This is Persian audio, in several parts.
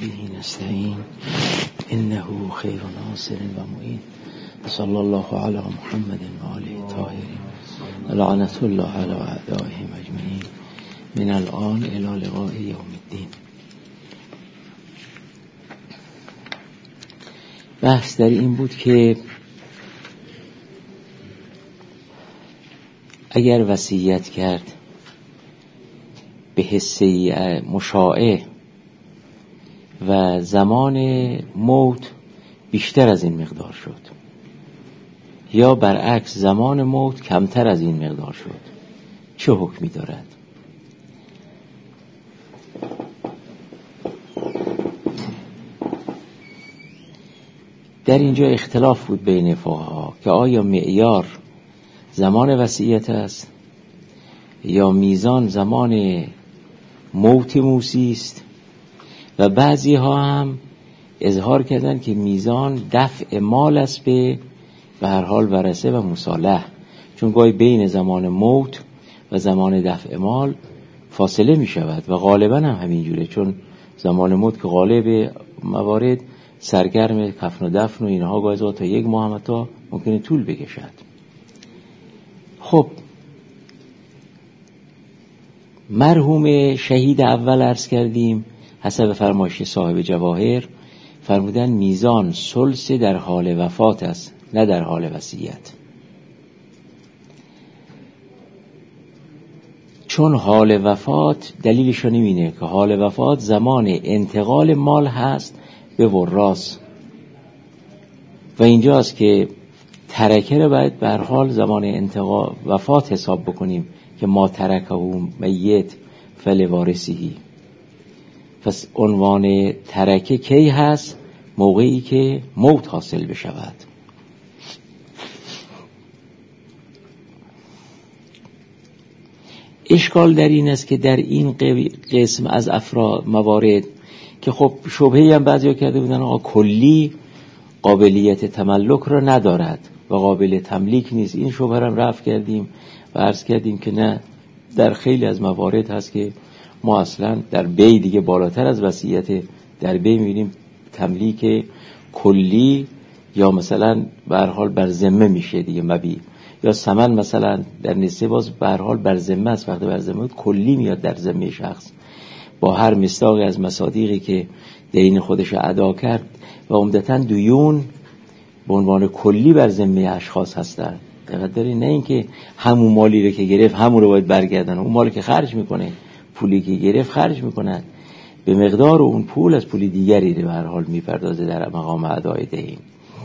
به نستعين إنه خير ناصر ومعين صلى الله على محمد وآله الطاهرين لعنة الله على أعدائهم أجمعين من الآن إلى لقاء يوم الدين. بحث در این بود که اگر وصیت کرد به حصه مشاع و زمان موت بیشتر از این مقدار شد یا برعکس زمان موت کمتر از این مقدار شد، چه حکمی دارد؟ در اینجا اختلاف بود بین فقها که آیا معیار زمان وصیت است یا میزان زمان موت موصی است، و بعضی ها هم اظهار کردن که میزان دفع مال است به هر حال ورثه و مصالح، چون گاهی بین زمان موت و زمان دفع مال فاصله می شود و غالبا هم همینجوره، چون زمان موت که غالب موارد سرگرم کفن و دفن و اینها گاهی تا یک ماه هم تا ممکنه طول بکشد. خب مرحوم شهید اول عرض کردیم حسب فرمایش صاحب جواهر فرمودن میزان ثلث در حال وفات است، نه در حال وصیت، چون حال وفات دلیلشون اینه که حال وفات زمان انتقال مال هست به وراث و اینجاست که ترکه رو باید به هر حال زمان انتقال وفات حساب بکنیم که ما ترکه میت فلوارثه. پس عنوان ترکه کی هست؟ موقعی که موت حاصل بشود. اشکال در این است که در این قسم از افراد موارد که خب شبهه‌ای هم بعضیا کرده بودن آقا کلی قابلیت تملک را ندارد و قابل تملیک نیست، این شبهه را رفع کردیم و عرض کردیم که نه، در خیلی از موارد هست که ما اصلا در بی دیگه بالاتر از وصیت در بی می‌بینیم تملیک کلی یا مثلا به هر حال بر ذمه میشه دیگه مبی، یا ثمن مثلا در نسبه باز به هر حال بر ذمه است، وقتی بر ذمه کلی میاد در ذمه شخص با هر مصداقی از مصادیقی که دین خودش ادا کرد و عمدتاً دیون به عنوان کلی بر ذمه اشخاص هستن. دقت دارین، نه اینکه همون مالی رو که گرفت همون رو باید برگردن، اون مالی که خرج میکنه پولی که گرفت خرج میکنن به مقدار اون پول از پولی دیگری رو به هر حال میپردازه در مقام ادای دین.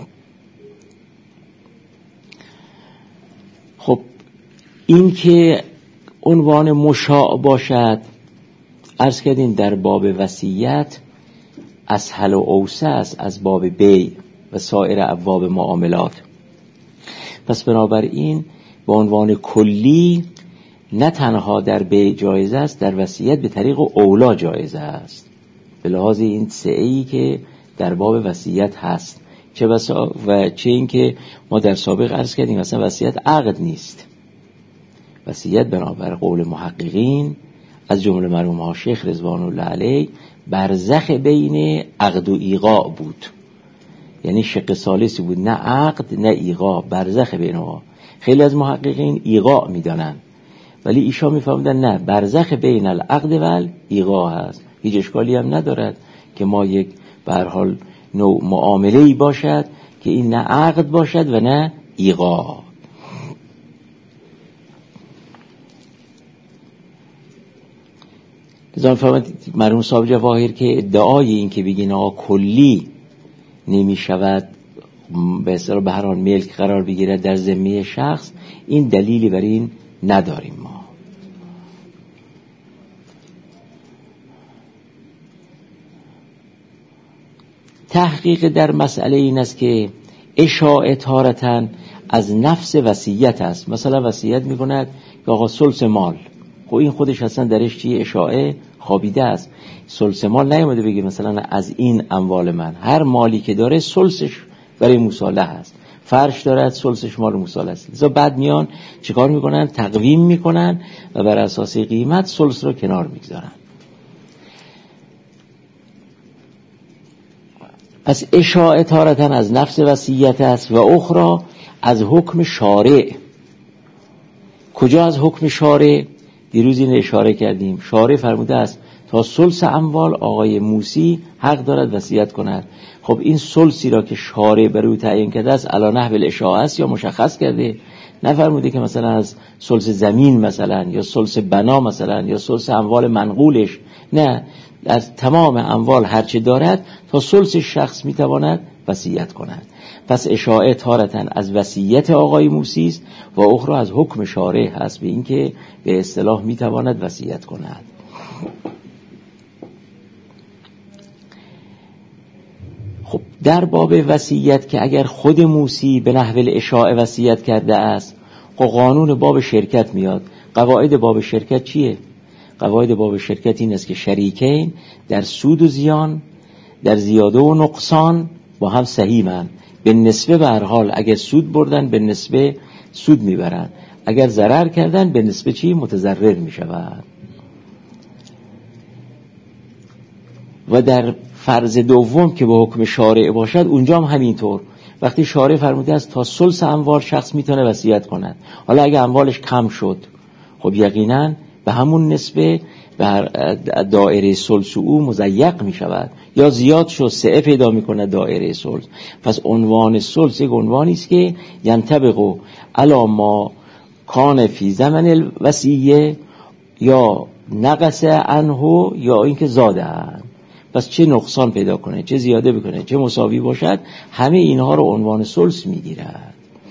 خب این که عنوان مشاع باشد عرض کردیم در باب وصیت اسهل و اوسع است از باب بیع و سایر ابواب معاملات. پس بنابراین به عنوان کلی نه تنها در بیع جایز است، در وصیت به طریق اولا جایز است، به لحاظ این سعی که در باب وصیت هست، چه این که ما در سابق عرض کردیم مثلا وصیت عقد نیست. وصیت بنابر قول محققین از جمله مرحوم ها شیخ رضوان الله علیه برزخ بین عقد و ایقاع بود، یعنی شق ثالثی بود، نه عقد نه ایقاع، برزخ بینها. خیلی از محققین ایقاع میدانن ولی ایشا میفهمدن نه، برزخ بین العقد و ایقاع هست. هیچ اشکالی هم ندارد که ما یک به هر حال نوع معامله‌ای باشد که این نه عقد باشد و نه ایقاع. لذا فهمید مرحوم صاحب جواهر که ادعای این که بگین آقا کلی نمی شود به اصطلاح به هر حال ملک قرار بگیرد در ذمه شخص، این دلیلی بر این نداریم ما. تحقیق در مسئله این است که اشاعه تارتاً از نفس وصیت است. مثلا وصیت میکند که آقا ثلث مال، خب این خودش اصلا درش چیه؟ اشاعه خوابیده است. ثلث مال نیومده بگه مثلا از این اموال من، هر مالی که داره ثلثش برای مصالحه است، فرش دارد ثلثش مال مصالحه است. لذا بعد میان چیکار میکنن؟ تقویم میکنن و بر اساس قیمت ثلث رو کنار میگذارن. پس اشاعه تارةً از نفس وصیت است و اخرى از حکم شارع. کجا از حکم شارع؟ دیروز این اشاره کردیم. شارع فرموده است تا ثلث اموال آقای موسی حق دارد وصیت کند. خب این ثلثی را که شارع بر او تعیین کرده است علی نحو الاشاعه است یا مشخص کرده؟ نفرموده که مثلا از ثلث زمین مثلا یا ثلث بنا مثلا یا ثلث اموال منقولش، نه، از تمام اموال هرچه دارد تا ثلث شخص میتواند وصیت کند. پس اشاعه تارةً از وصیت آقای موسی است و اخرى از حکم شارع هست به اینکه به اصطلاح میتواند وصیت کند. خب در باب وصیت که اگر خود موسی به نحو الاشاعه وصیت کرده است، خب قانون باب شرکت میاد. قواعد باب شرکت چیه؟ قواعد باب شرکت این است که شریکین در سود و زیان، در زیاده و نقصان با هم سهیمند. به نسبه به هر حال اگر سود بردن به نسبه سود میبرن، اگر ضرر کردن به نسبه چی؟ متضرر میشود. و در فرض دوم که به حکم شارع باشد اونجا هم همینطور. وقتی شارع فرموده است تا ثلث اموال شخص میتونه وصیت کند، حالا اگه اموالش کم شد خب یقینا به همون نسبه بر دایره ثلث او مضیق می شود، یا زیاد شد سعه پیدا می کند دایره ثلث. پس عنوان ثلث یک عنوانی است که ینطبق علی ما کان فی زمن الوصیه یا نقص عنه یا اینکه زاده عنه. پس چه نقصان پیدا کنه، چه زیاده بکنه، چه مساوی باشد، همه اینها رو عنوان ثلث می گیرد.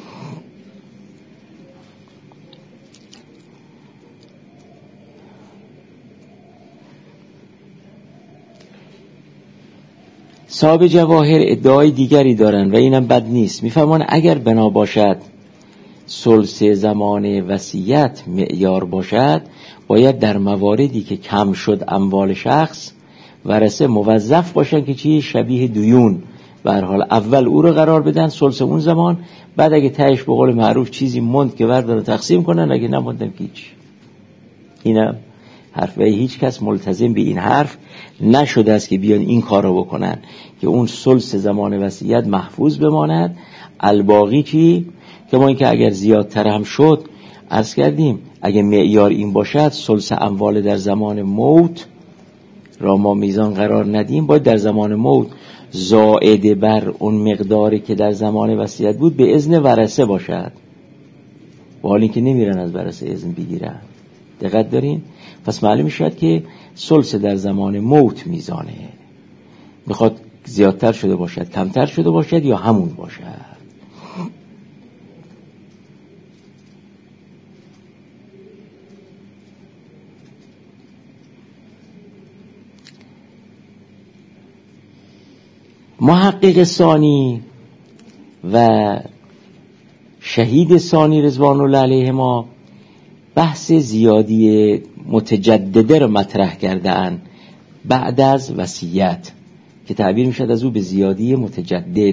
صاحب جواهر ادعای دیگری دارن و اینم بد نیست. میفهمان اگر بنا باشد ثلث زمان وصیت معیار باشد، باید در مواردی که کم شد اموال شخص ورثه موظف باشن که چی؟ شبیه دیون به هر حال اول او رو قرار بدن ثلث اون زمان، بعد اگه تهش به قول معروف چیزی موند که بردارن تقسیم کنن، اگه نموندن هیچ. اینم حرف و هیچ کس ملتزم به این حرف نشده است که بیان این کار رو بکنن که اون ثلث زمان وصیت محفوظ بماند. الباقی چی؟ که ما این که اگر زیادتر هم شد عرض کردیم اگه معیار این باشد ثلث اموال در زمان موت را ما میزان قرار ندیم، باید در زمان موت زائد بر اون مقداری که در زمان وصیت بود به اذن ورثه باشد، با حالی که نمیرن از ورثه اذن بگیرن. دقت دارین؟ پس معلوم شد که ثلث در زمان موت میزانه، میخواد زیادتر شده باشد، کمتر شده باشد یا همون باشد. محقق ثانی و شهید ثانی رضوان الله علیهما بحث زیادی متجدده رو مطرح کردن بعد از وصیت که تعبیر میشد از او به زیادی متجدد.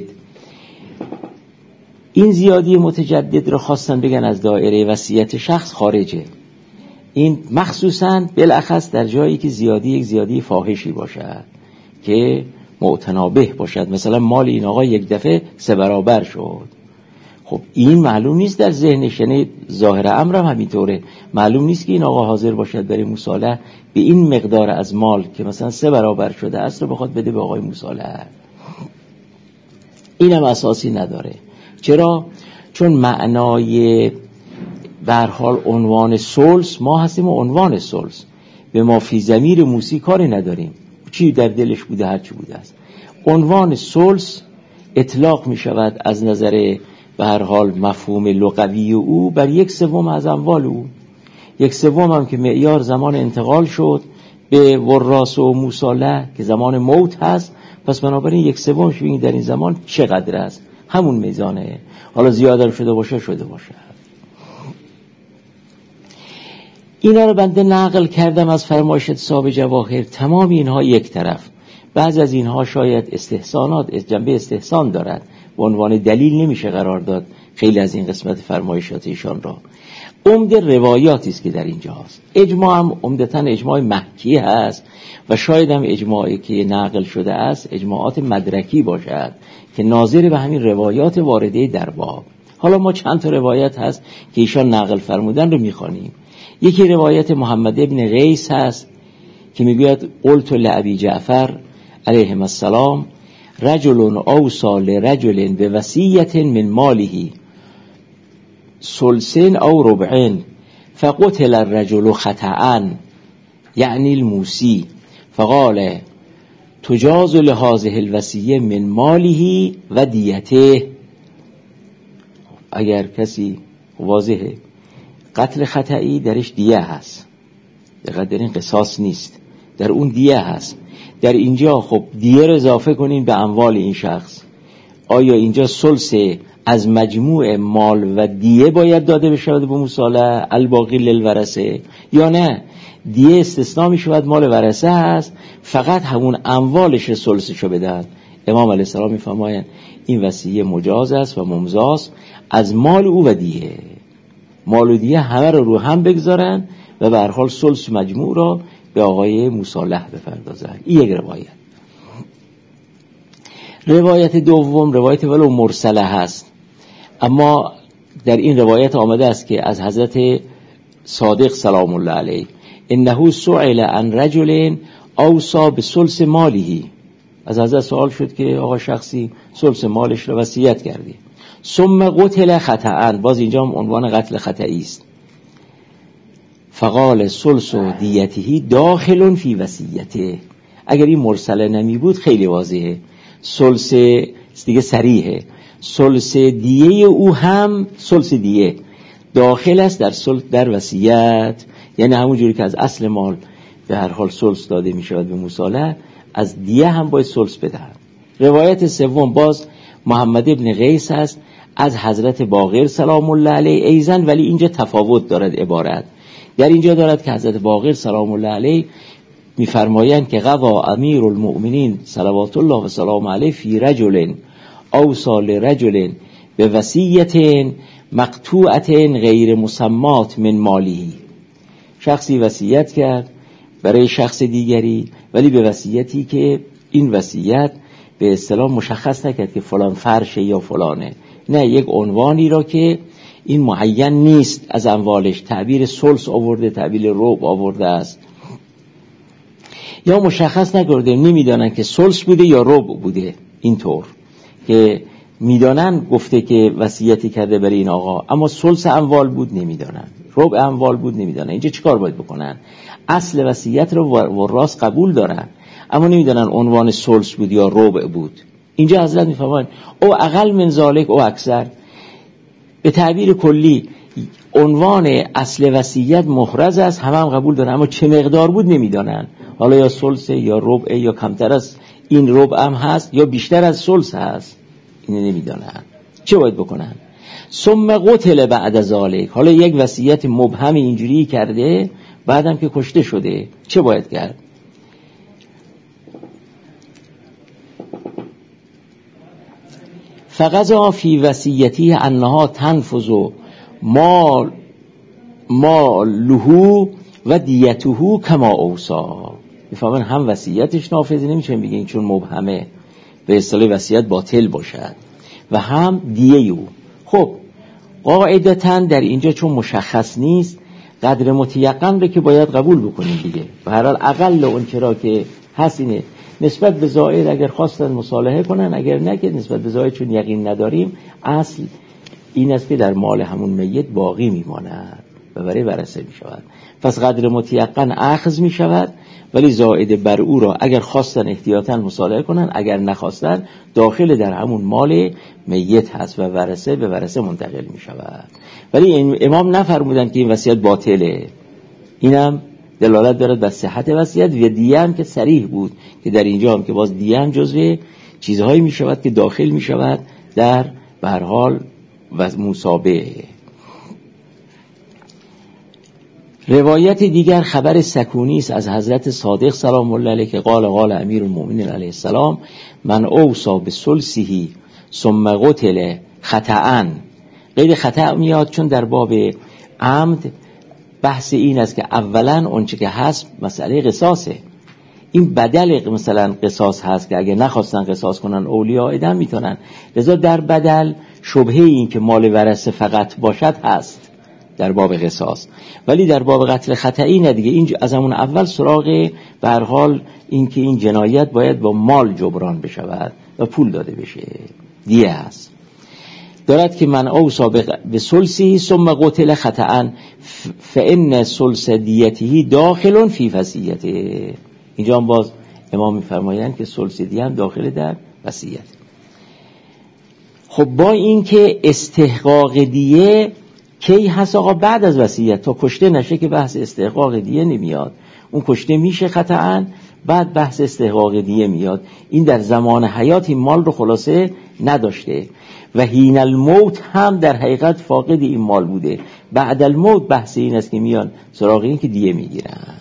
این زیادی متجدد رو خواستن بگن از دایره وصیت شخص خارجه. این مخصوصاً بالاخص در جایی که زیادی یک زیادی فاحشی باشد که معتنابه باشد، مثلا مال این آقا یک دفعه 3 برابر شد. خب این معلوم نیست در ذهنش، یعنی ظاهر امر هم همینطوره، معلوم نیست که این آقا حاضر باشد برای مصالحه به این مقدار از مال که مثلا 3 برابر شده است رو بخواد بده به آقای مصالحه. این هم اساسی نداره. چرا؟ چون معنای به هر حال عنوان ثلث ما هستیم و عنوان ثلث به ما فی ضمیر موسی کاری نداریم، چی در دلش بوده هر چی بوده است. عنوان ثلث اطلاق می شود از نظر به هر حال مفهوم لغوی او بر 1/3 از اموال او. 1/3 هم که معیار زمان انتقال شد به وراث و مصالحه که زمان موت هست، پس بنابراین 1/3 ببینید در این زمان چقدر است، همون میزانه. حالا زیاده شده باشه اینا رو بنده نقل کردم از فرمایشات صاحب جواهر. تمام اینها یک طرف، بعض از اینها شاید استحسانات جنبه استحسان دارد، به عنوان دلیل نمیشه قرار داد خیلی از این قسمت فرمایشات ایشان را. عمده روایاتی است که در اینجا هست. اجماع هم عمدتاً اجماع مکی هست و شاید هم اجماعی که نقل شده است اجماعات مدرکی باشد که ناظر به همین روایات وارده در باب. حالا ما چند تا روایت هست که ایشان نقل فرمودن رو میخوانیم. یکی روایت محمد ابن قیس هست که میگوید قلت لابی جعفر علیه السلام رجل اوصى لرجل بوصیة من ماله ثلثین او ربعین فقتل الرجل خطأ یعنی الموسی فقال تجاز لهذه الوصیة من ماله و دیته. اگر کسی واضحه قتل خطئی درش دیه هست، دقیقا در این قصاص نیست، در اون دیه هست. در اینجا خب دیه رو اضافه کنین به اموال این شخص، آیا اینجا ثلث از مجموع مال و دیه باید داده بشود به مصالحه الباقی للورثه یا نه؟ دیه استثناء می شود، مال ورثه هست، فقط همون اموالش ثلثشو بدن. امام علیه السلام می فرمایند این وصیه مجاز است و ممضاست از مال او و دیه. مال و دیه همه رو هم بگذارن و به هر حال ثلث مجموع را به آقای مصالح بپردازن. این یک روایت. روایت دوم روایت ولو مرسله هست، اما در این روایت آمده است که از حضرت صادق سلام الله علیه انه سئل عن رجل اوصى بثلث ماله، از حضرت سوال شد که آقا شخصی ثلث مالش را وصیت کرده، ثم قتل خطأ، باز اینجا هم عنوان قتل خطئی است، فقال ثلث دیته داخل فی وصیته. اگر این مرسله نمی بود خیلی واضحه، ثلث دیگه صریحه، ثلث دیه او هم ثلث دیه داخل است در ثلث در وصیت، یعنی همون جوری که از اصل مال به هر حال ثلث داده می شود به مصالحه، از دیه هم باید ثلث بدهد. روایت سوم باز محمد ابن قیس است از حضرت باقر سلام الله علیه ایزن، ولی اینجا تفاوت دارد عبارت. در اینجا دارد که حضرت باقر سلام الله علیه می‌فرمایند که قضا امیر المؤمنین صلوات الله و سلام علیه فی رجل اوصى لرجل بوصیة مقطوعة غیر مسمات من ماله. شخصی وصیت کرد برای شخص دیگری ولی به وصیتی که این وصیت به اصطلاح مشخص نکرد که فلان فرشه یا فلانه، نه، یک عنوانی را که این معین نیست از اموالش، تعبیر ثلث آورده، تعبیر ربع آورده است، یا مشخص نکرده، نمیدانن که ثلث بوده یا ربع بوده، اینطور که میدانن گفته که وصیتی کرده برای این آقا اما ثلث اموال بود نمیدانن، ربع اموال بود نمیدانن. اینجا چیکار باید بکنن؟ اصل وصیت رو وراث قبول دارن اما نمیدانن عنوان ثلث بود یا ربع بود. اینجا حضرت میفرمایند او اقل من ذالک او اکثر، به تعبیر کلی عنوان اصل وصیت محرز است، هم قبول دارن اما چه مقدار بود نمیدانن، حالا یا ثلث یا ربع یا کمتر از این ربع هم هست یا بیشتر از ثلث هست، اینو نمیدانن. چه باید بکنن؟ ثم قتل بعد ذالک، حالا یک وصیت مبهم اینجوری کرده بعدم که کشته شده، چه باید کرد؟ فقضا فی وصیتی انها تنفذ مالهو و دیته کما اوصا. میفهمن هم وصیتش نافذ نمیشه، بگین چون مبهمه به اصطلاح وصیت باطل باشد، و هم دیه او. خب قاعدتاً در اینجا چون مشخص نیست قدر متیقن رو که باید قبول بکنیم دیگه، به هر حال اقل اون چرا که هست اینه، نسبت به زائر اگر خواستن مصالحه کنن، اگر نه که نسبت به زائر چون یقین نداریم اصل این است که در مال همون میت باقی میماند و برای ورثه میشود. پس قدر متیقن اخذ میشود، ولی زائد بر او را اگر خواستن احتیاطاً مصالحه کنن، اگر نخواستن داخل در همون مال میت هست و ورثه به ورثه منتقل میشود. ولی امام نفرمودن که این وصیت باطله، اینم دلالت دارد بر صحت وصیت. و دیه هم که صریح بود که در اینجا هم که باز دیه هم جزو چیزهایی می شود که داخل می شود در به هر حال و مصابه. روایت دیگر خبر سکونی است از حضرت صادق سلام الله علیه که قال امیر المؤمنین علیه السلام من اوصى بثلثه ثم قتل خطأ. غیر خطأ میاد چون در باب عمد بحث این است که اولا اونچه که هست مسئله قصاصه. این بدل مثلا قصاص هست که اگه نخواستن قصاص کنن اولیاء دم میتونن، لذا در بدل شبهه این که مال ورثه فقط باشد هست در باب قصاص، ولی در باب قتل خطئی نه دیگه. این از همون اول سراغ به هر حال این که این جنایت باید با مال جبران بشود و پول داده بشه، دیه هست. دارد که من او سابق به ثلثی ثم قتل خطأ فان ثلث دیته داخل فی وصیته. اینجا هم باز امام می‌فرمایند که ثلث دیه هم داخل در وصیت. خب با این که استحقاق دیه کی هست آقا؟ بعد از وصیت، تا کشته نشه که بحث استحقاق دیه نمیاد. اون کشته میشه خطأً، بعد بحث استحقاق دیه میاد. این در زمان حیات این مال رو خلاصه نداشته و حین الموت هم در حقیقت فاقد این مال بوده. بعد الموت بحث این است که میان سراغ این که دیه میگیرن.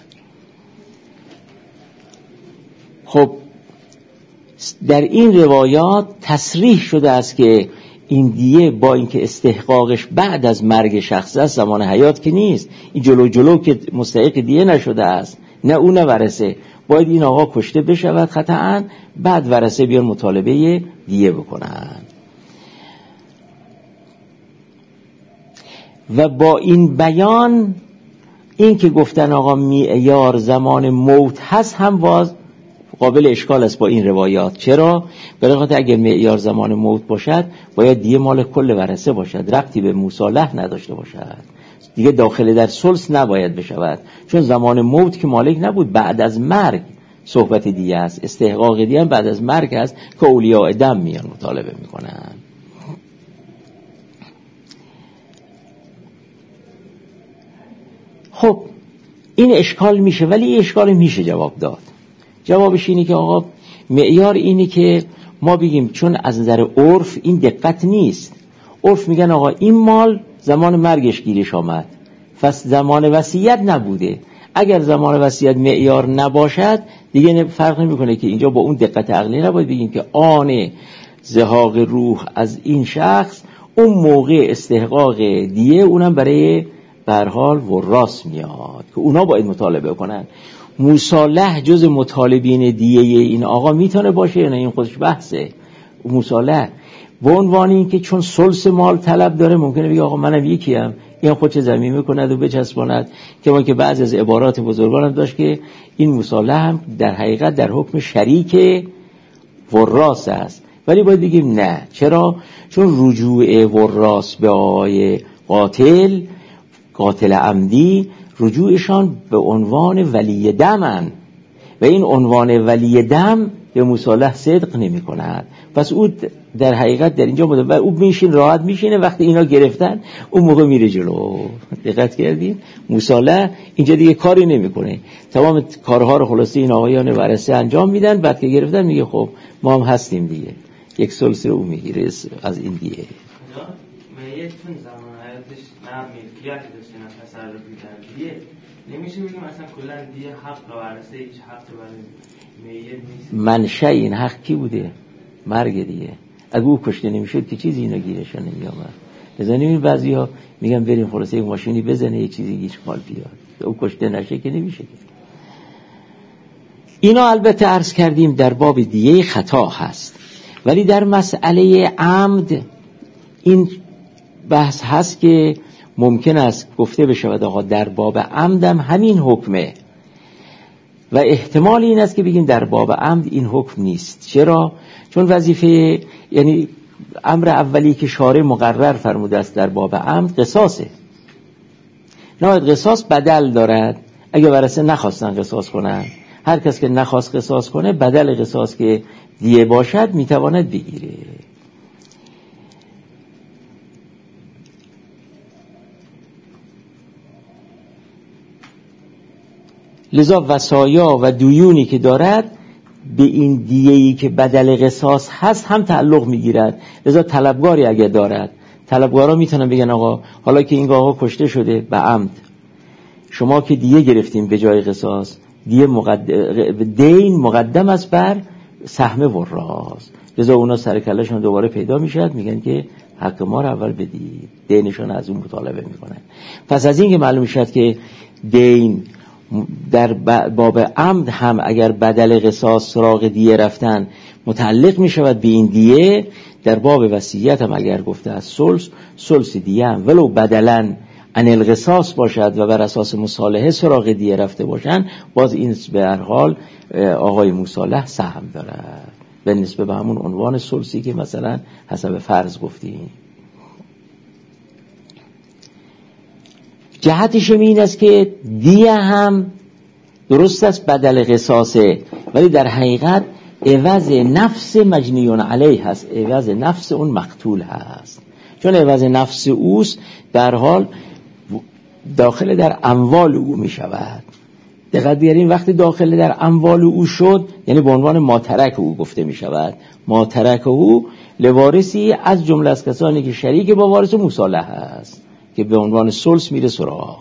خب در این روایات تصریح شده است که این دیه با اینکه استحقاقش بعد از مرگ شخص است، زمان حیات که نیست، این جلو که مستحق دیه نشده است، نه اون نه ورثه، باید این آقا کشته بشود خطأً، بعد ورثه بیان مطالبه دیه بکنن. و با این بیان این که گفتن آقا معیار زمان موت هست هم باز قابل اشکال است با این روایات. چرا؟ برای خاطر اگر معیار زمان موت باشد باید دیه مال کل ورثه باشد، ربطی به مصالح نداشته باشد، دیگه داخل در ثلث نباید بشود، چون زمان موت که مالک نبود، بعد از مرگ صحبت دیه است. استحقاق دیه هم بعد از مرگ است که اولیاء دم میان مطالبه میکنن. خب این اشکال میشه، ولی این اشکال میشه جواب داد. جوابش اینه که آقا معیار اینه که ما بگیم چون از نظر عرف این دقت نیست. عرف میگن آقا این مال زمان مرگش گیرش آمد، پس زمان وصیت نبوده. اگر زمان وصیت معیار نباشد دیگه فرق نمیکنه که اینجا با اون دقت عقلی نباید بگیم که آن زهاق روح از این شخص اون موقع استحقاق دیه اونم برای به هر حال وراث میاد که اونا باید مطالبه کنن. مصالح جز مطالبین دیه این آقا میتونه باشه یا نه؟ این خودش بحثه. مصالح به عنوان این که چون ثلث مال طلب داره ممکنه بگه آقا منم یکیم، این خودش زمین میکند و بچسباند، که ما که بعضی از عبارات بزرگان هم داشت که این مصالح هم در حقیقت در حکم شریک وراث است. ولی باید بگیم نه. چرا؟ چون رجوع وراث به آقای قاتل عمدی رجوعشان به عنوان ولی دمن و این عنوان ولی دم به مصالح صدق نمی کند. پس او در حقیقت در اینجا بوده و او میشین راحت میشینه، وقتی اینا گرفتن اون موقع میره جلو. دقت کردین؟ مصالح اینجا دیگه کاری نمیکنه، تمام کارها رو خلاصه این آقایان ورثه انجام میدن، بعد که گرفتن میگه خب ما هم هستیم دیگه، یک ثلث رو میگیره از این دیگه. میتون زمان حیاتش نه ملکیت داشته نه تصرفی کردیه، نمیشه بگیم اصلا کلا دیگه حق ورثه هیچ حق برای میت نیست. منشأ این حق کی بوده؟ مرگ دیگه. اگه او کشته نمیشد که چیزی اینا گیرش نمی آمد. لذا نمی‌بینید بعضیا میگن بریم خلاصه یک ماشینی بزنه یه چیزی گیش مال بیاد، او کشته نشه که نمیشه. اینا البته عرض کردیم در باب دیه خطا هست، ولی در مسئله عمد این بحث هست که ممکن است گفته بشود آقا در باب عمدم همین حکمه و احتمال این است که بگیم در باب عمد این حکم نیست. چرا؟ چون وظیفه یعنی امر اولی که شارع مقرر فرموده است در باب عمد قصاصه. نهایت قصاص بدل دارد. اگه ورثه نخواستن قصاص کنن، هر کس که نخواست قصاص کنه بدل قصاص که دیه باشد میتواند بگیره. لذا وصایا و دیونی که دارد به این دیه‌ای که بدل قصاص هست هم تعلق میگیرد. لذا طلبگاری اگر دارد، طلبگارا میتونن بگن آقا حالا که این آقا کشته شده به عمد، شما که دیه گرفتیم به جای قصاص، دین مقدم است بر سهم وراث. لذا اونا سر کلهشون دوباره پیدا میشد، میگن که حق ما رو اول بدید. دینشون از اون مطالبه میکنن. پس از این که معلوم شد که دین در باب عمد هم اگر بدل قصاص سراغ دیه رفتن متعلق میشود به این دیه، در باب وصیت هم اگر گفته از ثلث دیه هم ولو بدلن عن القصاص باشد و بر اساس مصالحه سراغ دیه رفته باشن، باز این به هر حال آقای مصالح سهم دارد به نسبت به همون عنوان ثلثی که مثلا حسب فرض گفتیم. جهتش این است که دیه هم درست است بدل قصاصه، ولی در حقیقت عوض نفس مجنیون علیه هست، عوض نفس اون مقتول هست، چون عوض نفس اوست در حال داخل در اموال او می شود. دقت بیارین وقتی داخل در اموال او شد یعنی به عنوان ماترک او گفته می شود. ماترک او لوارثی از جمله از کسانی که شریک با وارث مصالحه است که به عنوان ثلث میره سراغ.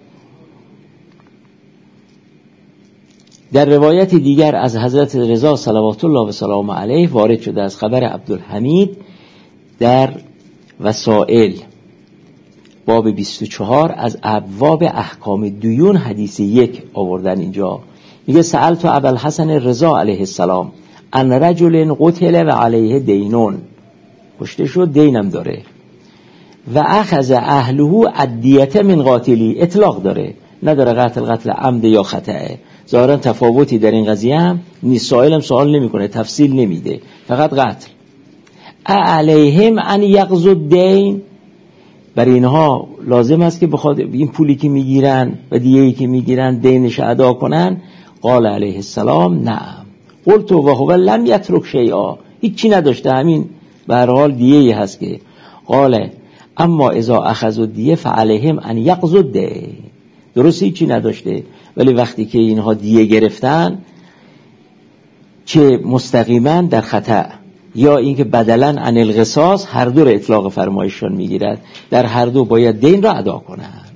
در روایت دیگر از حضرت رضا صلوات الله و سلام علیه وارد شده از خبر عبدالحمید در وسائل باب 24 از ابواب احکام دیون حدیث 1 آوردن. اینجا میگه سألت ابوالحسن رضا علیه السلام ان رجل قتل و علیه دینون، کشته شد دینم داره، و اخذ اهله الدیه من قاتلی، اطلاق داره، نداره قتل عمد یا خطأه. ظاهرا تفاوتی در این قضیه هم نیست، سائلم سوال نمیکنه، تفصیل نمیده، فقط قتل. علیهم ان یقضوا الدین، برای اینها لازم است که بخواد این پولی که میگیرن و دیه‌ای که میگیرن دینش ادا کنن؟ قال علیه السلام نعم. قلت و هو لم یترک شیئا، هیچی نداشته، همین به هر حال دیه‌ای هست که. قال اما اذا اخذوا الدیه فعلیهم ان یقضوا الدین، درست هیچی نداشته، ولی وقتی که اینها دیه گرفتن چه مستقیما در خطأ یا اینکه بدلاً عن القصاص، هر دو را اطلاق فرمایششون میگیرد، در هر دو باید دین را ادا کنند.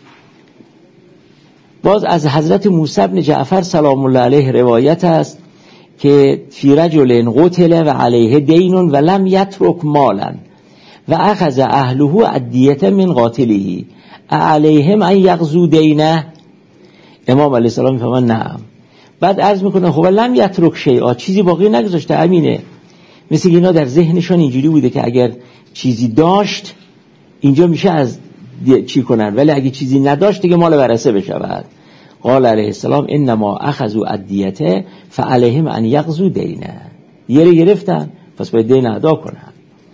باز از حضرت موسی بن جعفر سلام الله علیه روایت است که فی رجل قتل و علیه دین و لم یترک مالا و اخذ اهله الدیه من قاتله علیهم ان یقضوا دینه. امام علیه السلام میفهمن نعم. بعد عرض میکنه خب لم یترک شیئا، چیزی باقی نگذاشته، همینه. مثل اینا در ذهنشون اینجوری بوده که اگر چیزی داشت اینجا میشه از چی کنن، ولی اگه چیزی نداشت دیگه مال ورثه بشود. قال علیه السلام انما اخذوا الدیه فعلیهم ان یقضوا دینه، دیگه رو گرفتن پس باید دین ادا کنن.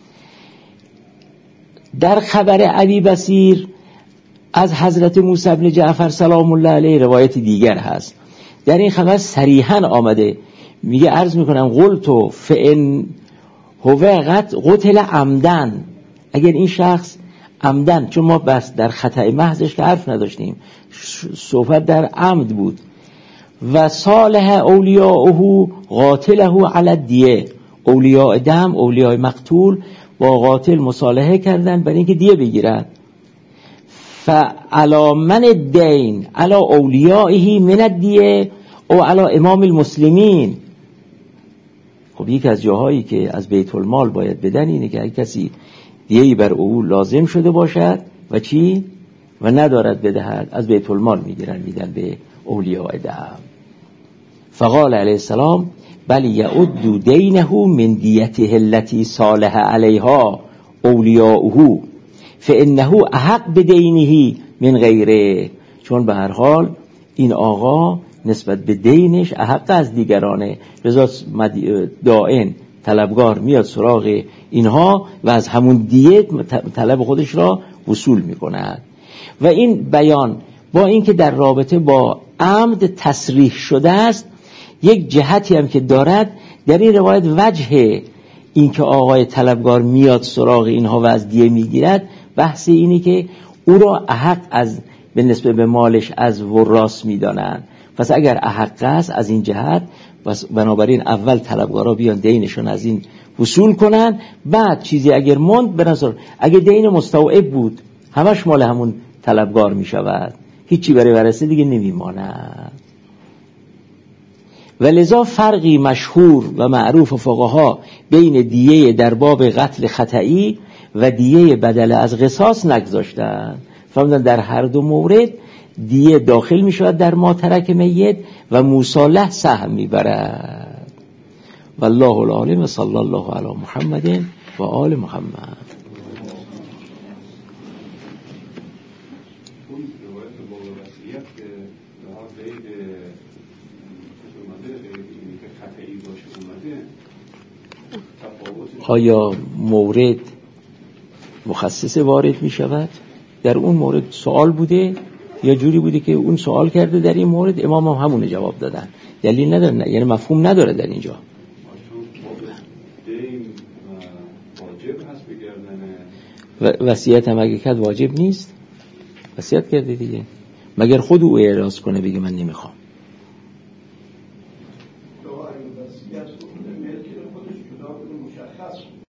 در خبر ابی بصیر از حضرت موسی بن جعفر سلام الله علیه روایت دیگر هست. در این خبر صریحا آمده، میگه عرض میکنم قلت فان هو قتل عمدن، اگر این شخص عمدن، چون ما بس در خطأ محضش که حرف نداشتیم، صحبت در عمد بود، و صالح اولیاءه قاتله علی الدیه، اولیاء دم، اولیاء مقتول با قاتل مصالحه کردن برای اینکه دیه بگیرن. فعلی من الدین علی اولیائه من الدیه او علی امام المسلمین. خب یک از جاهایی که از بیت المال باید بدن اینه که اگه کسی دیهی بر او لازم شده باشد و چی و ندارد بدهد، از بیت المال میگیرن میدن به اولیاء دم. فقال علیه السلام بل یعد دینه من دیته التي صالح علیها اولیاؤه فانه احق بدینه من غیره، چون به هر حال این آقا نسبت به دینش احق از دیگرانه، لذا دائن طلبگار میاد سراغ اینها و از همون دیت طلب خودش را وصول میکند. و این بیان با اینکه در رابطه با عمد تصریح شده است، یک جهتی هم که دارد در این روایت وجه اینکه آقای طلبگار میاد سراغ اینها و از دیه میگیرد، بحث اینی که او را احق از به نسبت به مالش از وراث میدانند. پس اگر احق است از این جهت، بنابراین اول طلبگارا بیان دینشون از این وصول کنن، بعد چیزی اگر موند برنظر، اگر دین مستوعب بود همش مال همون طلبگار می شود، هیچی برای ورثه دیگه نمیماند. و لذا فرقی مشهور و معروف فقها بین دیه در باب قتل خطئی و دیه بدل از قصاص نگذاشتن. فهمیدن در هر دو مورد دیه داخل می شود در ما ترک میت و مصالح سهم می برد. والله العالم. صلی الله علی محمد و آل محمد. آیا مورد مخصص وارد می شود؟ در اون مورد سوال بوده یا جوری بوده که اون سوال کرده در این مورد امام هم همونه جواب دادن، دلیل نداره، یعنی مفهوم نداره در اینجا. وصیت هم اگه کرد واجب نیست، وصیت کرده دیگه، مگر خود او اعراض کنه بگه من نمیخوام.